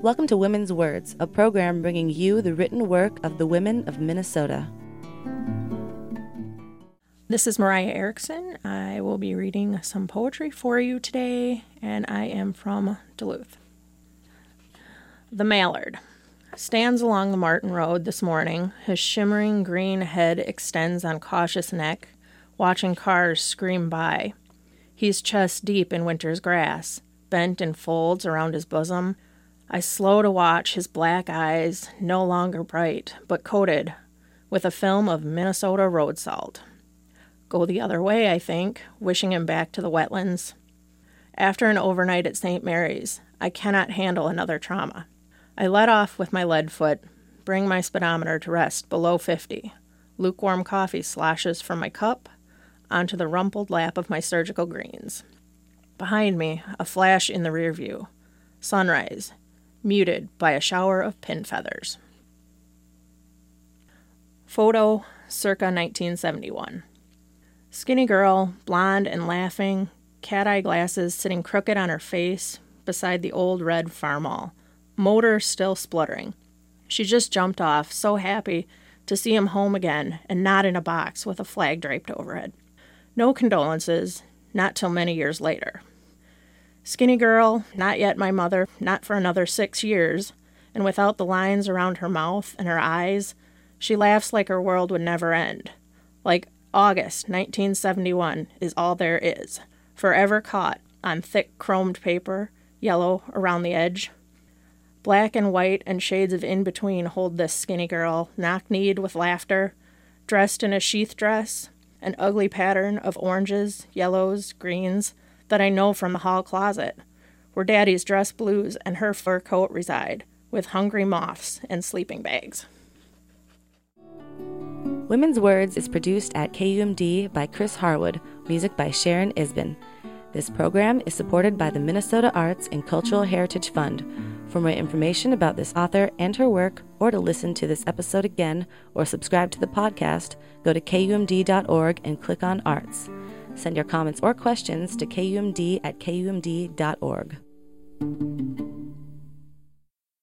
Welcome to Women's Words, a program bringing you the written work of the women of Minnesota. This is Mariah Erickson. I will be reading some poetry for you today, and I am from Duluth. The mallard stands along the Martin Road this morning. His shimmering green head extends on cautious neck, watching cars scream by. He's chest deep in winter's grass, bent in folds around his bosom. I slow to watch his black eyes, no longer bright, but coated with a film of Minnesota road salt. Go the other way, I think, wishing him back to the wetlands. After an overnight at St. Mary's, I cannot handle another trauma. I let off with my lead foot, bring my speedometer to rest below 50. Lukewarm coffee sloshes from my cup onto the rumpled lap of my surgical greens. Behind me, a flash in the rear view. Sunrise, muted by a shower of pin feathers. Photo, circa 1971. Skinny girl, blonde and laughing, cat-eye glasses sitting crooked on her face beside the old red farmall. Motor still spluttering. She just jumped off, so happy to see him home again and not in a box with a flag draped overhead. No condolences, not till many years later. Skinny girl, not yet my mother, not for another 6 years, and without the lines around her mouth and her eyes, she laughs like her world would never end. Like August 1971 is all there is, forever caught on thick chromed paper, yellow around the edge. Black and white and shades of in-between hold this skinny girl, knock-kneed with laughter, dressed in a sheath dress, an ugly pattern of oranges, yellows, greens that I know from the hall closet, where Daddy's dress blues and her fur coat reside, with hungry moths and sleeping bags. Women's Words is produced at KUMD by Chris Harwood, music by Sharon Isbin. This program is supported by the Minnesota Arts and Cultural Heritage Fund. For more information about this author and her work, or to listen to this episode again or subscribe to the podcast, go to kumd.org and click on Arts. Send your comments or questions to kumd@kumd.org.